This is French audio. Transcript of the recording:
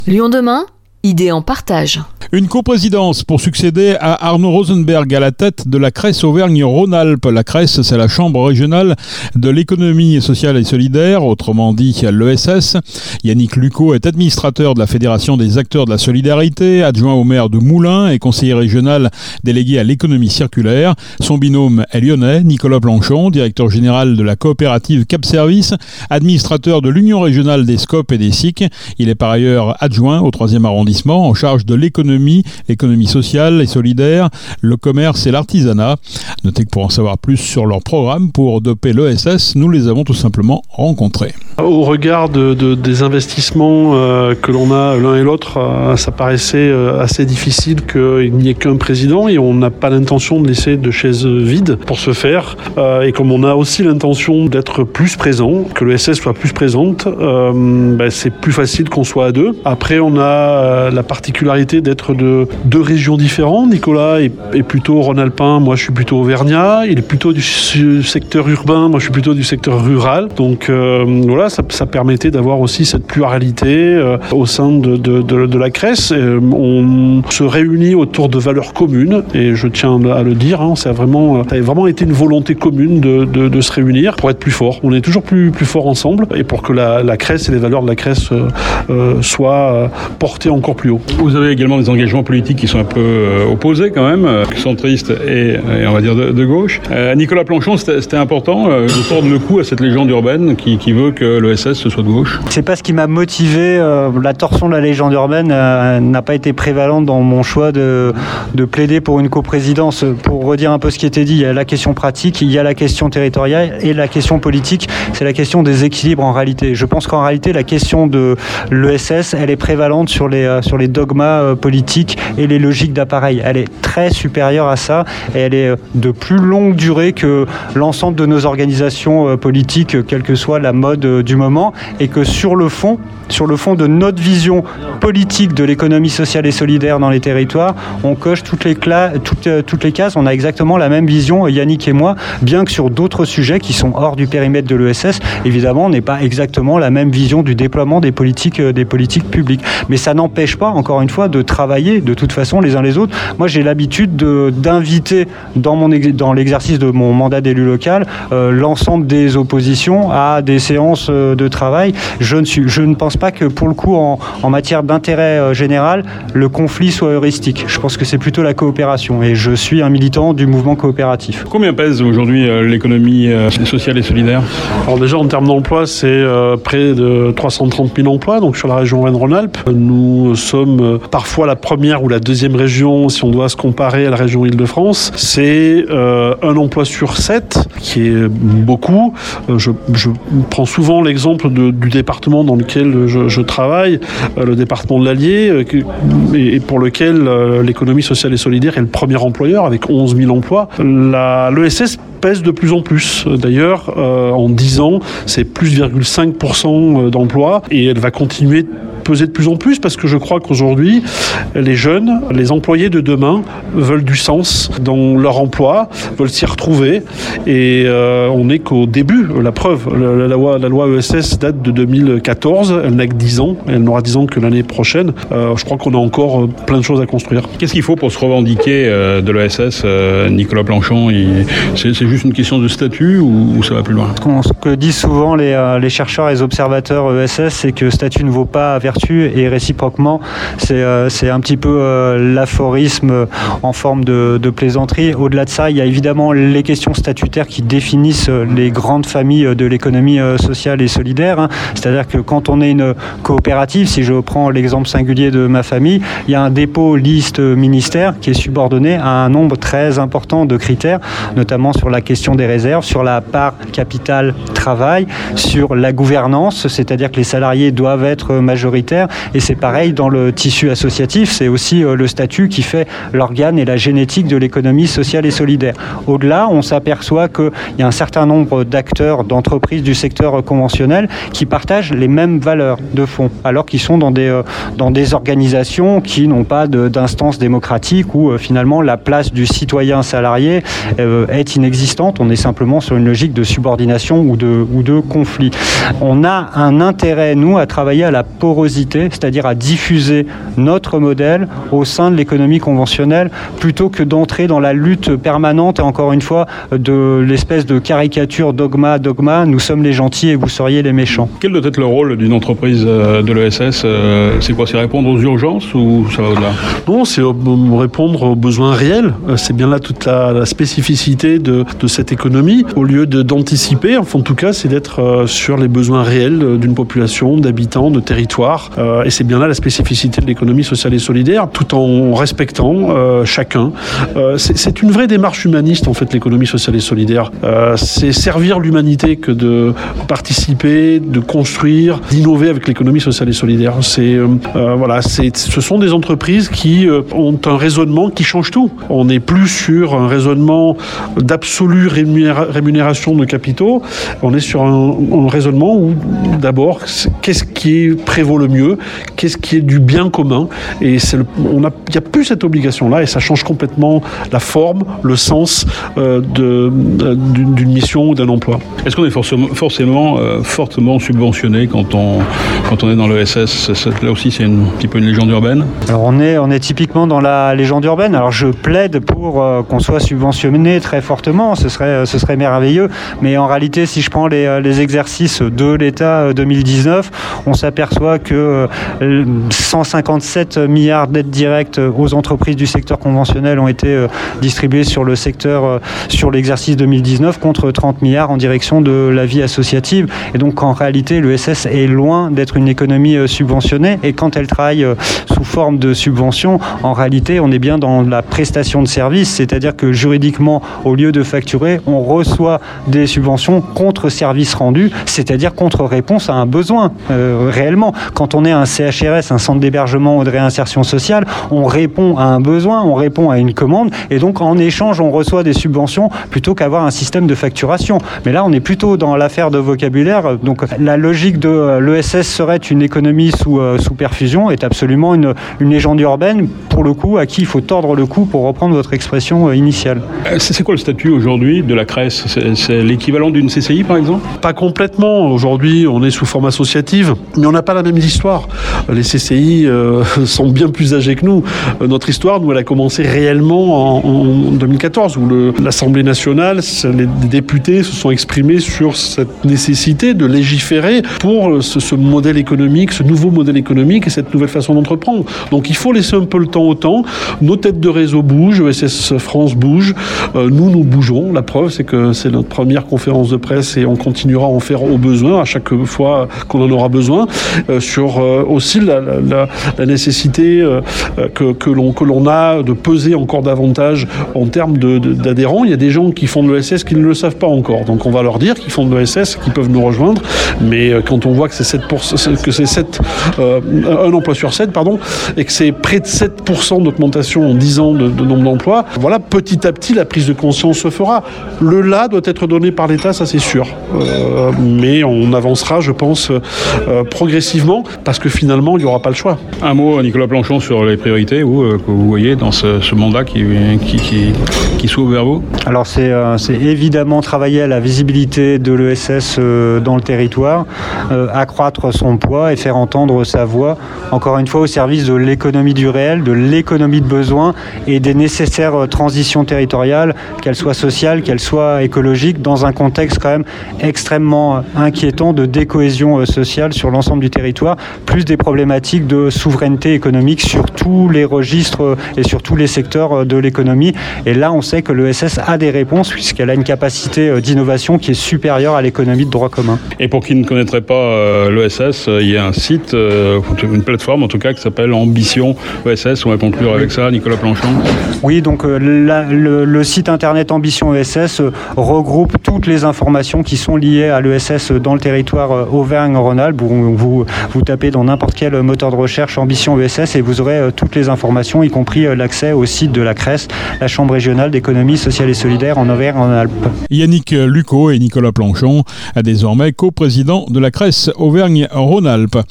Lyon demain, idées en partage. Une coprésidence pour succéder à Arnaud Rosenberg à la tête de la CRES Auvergne-Rhône-Alpes. La CRES, c'est la Chambre régionale de l'économie sociale et solidaire, autrement dit l'ESS. Yannick Lucot est administrateur de la Fédération des acteurs de la solidarité, adjoint au maire de Moulins et conseiller régional délégué à l'économie circulaire. Son binôme est lyonnais, Nicolas Planchon, directeur général de la coopérative Cap Service, administrateur de l'Union régionale des SCOP et des SIC. Il est par ailleurs adjoint au 3e arrondissement en charge de l'économie sociale et solidaire, le commerce et l'artisanat. Notez que pour en savoir plus sur leur programme pour doper l'ESS, nous les avons tout simplement rencontrés. Au regard des investissements que l'on a l'un et l'autre, ça paraissait assez difficile qu'il n'y ait qu'un président et on n'a pas l'intention de laisser de chaises vides pour ce faire. Et comme on a aussi l'intention d'être plus présent, que l'ESS soit plus présente, c'est plus facile qu'on soit à deux. Après, on a la particularité d'être de deux régions différentes. Nicolas est plutôt rhône-alpin, moi je suis plutôt auvergnat. Il est plutôt du secteur urbain, moi je suis plutôt du secteur rural. Donc voilà, ça permettait d'avoir aussi cette pluralité au sein de la CRES. On se réunit autour de valeurs communes et je tiens à le dire, ça a vraiment été une volonté commune de se réunir pour être plus fort. On est toujours plus fort ensemble et pour que la CRES et les valeurs de la CRES soient portées encore plus haut. Vous avez également des engagements politiques qui sont un peu opposés quand même, centristes et on va dire de gauche. Nicolas Planchon, c'était important de tordre le cou à cette légende urbaine qui veut que l'ESS soit de gauche. C'est pas ce qui m'a motivé. La torsion de la légende urbaine n'a pas été prévalente dans mon choix de plaider pour une coprésidence. Pour redire un peu ce qui était dit, il y a la question pratique, il y a la question territoriale et la question politique, c'est la question des équilibres en réalité. Je pense qu'en réalité, la question de l'ESS, elle est prévalente sur les dogmas politiques et les logiques d'appareil. Elle est très supérieure à ça et elle est de plus longue durée que l'ensemble de nos organisations politiques, quelle que soit la mode du moment, et que sur le fond de notre vision politique de l'économie sociale et solidaire dans les territoires, on coche toutes les cases, on a exactement la même vision, Yannick et moi, bien que sur d'autres sujets qui sont hors du périmètre de l'ESS, évidemment, on n'est pas exactement la même vision du déploiement des politiques publiques. Mais ça n'empêche pas, encore une fois, de travailler de toute façon les uns les autres. Moi, j'ai l'habitude d'inviter dans l'exercice de mon mandat d'élu local l'ensemble des oppositions à des séances de travail. Je ne pense pas que pour le coup, en matière d'intérêt général, le conflit soit heuristique. Je pense que c'est plutôt la coopération et je suis un militant du mouvement coopératif. Combien pèse aujourd'hui l'économie sociale et solidaire ? Alors déjà, en termes d'emploi, c'est près de 330 000 emplois, donc sur la région Auvergne-Rhône-Alpes. Nous sommes parfois la première ou la deuxième région, si on doit se comparer à la région Île-de-France. C'est un emploi sur 7, qui est beaucoup. Je prends souvent l'exemple du département dans lequel je travaille, le département de l'Allier, et pour lequel l'économie sociale et solidaire est le premier employeur, avec 11 000 emplois. L'ESS pèse de plus en plus. D'ailleurs, en 10 ans, c'est plus 0,5% d'emplois, et elle va continuer peser de plus en plus parce que je crois qu'aujourd'hui, les jeunes, les employés de demain veulent du sens dans leur emploi, veulent s'y retrouver et on n'est qu'au début. La preuve, la loi ESS date de 2014, elle n'a que 10 ans, elle n'aura 10 ans que l'année prochaine. Je crois qu'on a encore plein de choses à construire. Qu'est-ce qu'il faut pour se revendiquer de l'ESS, Nicolas Planchon? C'est juste une question de statut ou ça va plus loin? Ce que disent souvent les chercheurs et les observateurs ESS, c'est que statut ne vaut pas vertu et réciproquement, c'est un petit peu l'aphorisme en forme de plaisanterie. Au-delà de ça, il y a évidemment les questions statutaires qui définissent les grandes familles de l'économie sociale et solidaire. C'est-à-dire que quand on est une coopérative, si je prends l'exemple singulier de ma famille, il y a un dépôt liste ministère qui est subordonné à un nombre très important de critères, notamment sur la question des réserves, sur la part capital travail, sur la gouvernance, c'est-à-dire que les salariés doivent être majoritaires. Et c'est pareil dans le tissu associatif, c'est aussi le statut qui fait l'organe et la génétique de l'économie sociale et solidaire. Au-delà, on s'aperçoit qu'il y a un certain nombre d'acteurs, d'entreprises du secteur conventionnel qui partagent les mêmes valeurs de fond, alors qu'ils sont dans des organisations qui n'ont pas d'instance démocratique où finalement la place du citoyen salarié est inexistante. existantes. On est simplement sur une logique de subordination ou de conflit. On a un intérêt, nous, à travailler à la porosité, c'est-à-dire à diffuser notre modèle au sein de l'économie conventionnelle, plutôt que d'entrer dans la lutte permanente, et encore une fois, de l'espèce de caricature dogma, nous sommes les gentils et vous seriez les méchants. Quel doit être le rôle d'une entreprise de l'ESS ? C'est quoi ? C'est répondre aux urgences ou ça va au-delà ? Non, c'est répondre aux besoins réels. C'est bien là toute la spécificité de cette économie. Au lieu d'anticiper, enfin, en tout cas, c'est d'être sur les besoins réels d'une population, d'habitants, de territoires. Et c'est bien là la spécificité de l'économie sociale et solidaire, tout en respectant chacun. C'est une vraie démarche humaniste, en fait, l'économie sociale et solidaire. C'est servir l'humanité que de participer, de construire, d'innover avec l'économie sociale et solidaire. Ce sont des entreprises qui ont un raisonnement qui change tout. On n'est plus sur un raisonnement d'absolue rémunération de capitaux. On est sur un raisonnement où, d'abord, qu'est-ce qui prévaut le mieux, qu'est-ce qui est du bien commun. Et il n'y a plus cette obligation-là, et ça change complètement la forme, le sens d'une mission ou d'un emploi. Est-ce qu'on est forcément fortement subventionné quand on est dans l'ESS ? Là aussi, c'est un petit peu une légende urbaine. Alors on est typiquement dans la légende urbaine. Alors je plaide pour qu'on soit subventionné très fortement, ce serait merveilleux. Mais en réalité, si je prends les exercices de l'État 2019, on s'aperçoit que 157 milliards d'aides directes aux entreprises du secteur conventionnel ont été distribuées sur le secteur sur l'exercice 2019 contre 30 milliards en direction de la vie associative. Et donc en réalité, l'ESS est loin d'être une économie subventionnée. Et quand elle travaille sous forme de subvention, en réalité, on est bien dans la prestation de services, c'est-à-dire que juridiquement, au lieu de facturer, on reçoit des subventions contre service rendu, c'est-à-dire contre réponse à un besoin réellement. Quand on est un CHRS, un centre d'hébergement ou de réinsertion sociale, on répond à un besoin, on répond à une commande, et donc en échange, on reçoit des subventions plutôt qu'avoir un système de facturation. Mais là, on est plutôt dans l'affaire de vocabulaire. Donc la logique de l'ESS serait une économie sous perfusion est absolument une légende urbaine, pour le coup, à qui il faut tordre le cou, pour reprendre votre expression initiale. C'est quoi le statut aujourd'hui de la CRES ? C'est l'équivalent d'une CCI, par exemple ? Pas complètement. Aujourd'hui, on est sous forme associative, mais on n'a pas la même histoire. Les CCI sont bien plus âgés que nous. Notre histoire, nous, elle a commencé réellement en 2014, où l'Assemblée nationale, les députés se sont exprimés sur cette nécessité de légiférer pour ce modèle économique, ce nouveau modèle économique et cette nouvelle façon d'entreprendre. Donc il faut laisser un peu le temps au temps. Nos têtes de réseau bougent, ESS France bouge, nous bougeons. La preuve, c'est que c'est notre première conférence de presse et on continuera à en faire au besoin, à chaque fois qu'on en aura besoin, sur aussi la nécessité que l'on a de peser encore davantage en termes d'adhérents. Il y a des gens qui font de l'ESS qui ne le savent pas encore. Donc on va leur dire qu'ils font de l'ESS, qu'ils peuvent nous rejoindre. Mais quand on voit que c'est un emploi sur 7, et que c'est près de 7% d'augmentation en 10 ans de nombre d'emplois, voilà, petit à petit, la prise de conscience se fera. Le là doit être donné par l'État, ça c'est sûr. Mais on avancera, je pense, progressivement, parce que finalement, il n'y aura pas le choix. Un mot, Nicolas Planchon, sur les priorités que vous voyez dans ce mandat qui s'ouvre vers vous. Alors c'est évidemment travailler à la visibilité de l'ESS dans le territoire, accroître son poids et faire entendre sa voix, encore une fois au service de l'économie du réel, de l'économie de besoin et des nécessaires transitions territoriales, qu'elles soient sociales, qu'elles soient écologiques, dans un contexte quand même extrêmement inquiétant de décohésion sociale sur l'ensemble du territoire, plus des problématiques de souveraineté économique sur tous les registres et sur tous les secteurs de l'économie. Et là, on sait que l'ESS a des réponses puisqu'elle a une capacité d'innovation qui est supérieure à l'économie de droit commun. Et pour qui ne connaîtrait pas l'ESS, il y a un site, une plateforme en tout cas, qui s'appelle Ambition ESS. On va conclure avec ça, Nicolas Planchon. Oui, donc le site internet Ambition ESS regroupe toutes les informations qui sont liées à l'ESS dans le territoire Auvergne-Rhône-Alpes. Vous tapez dans n'importe quel moteur de recherche Ambition ESS et vous aurez toutes les informations, y compris l'accès au site de la CRES, la Chambre régionale d'économie sociale et solidaire en Auvergne-Rhône-Alpes. Yannick Lucot et Nicolas Planchon, désormais co-président de la CRES Auvergne-Rhône-Alpes.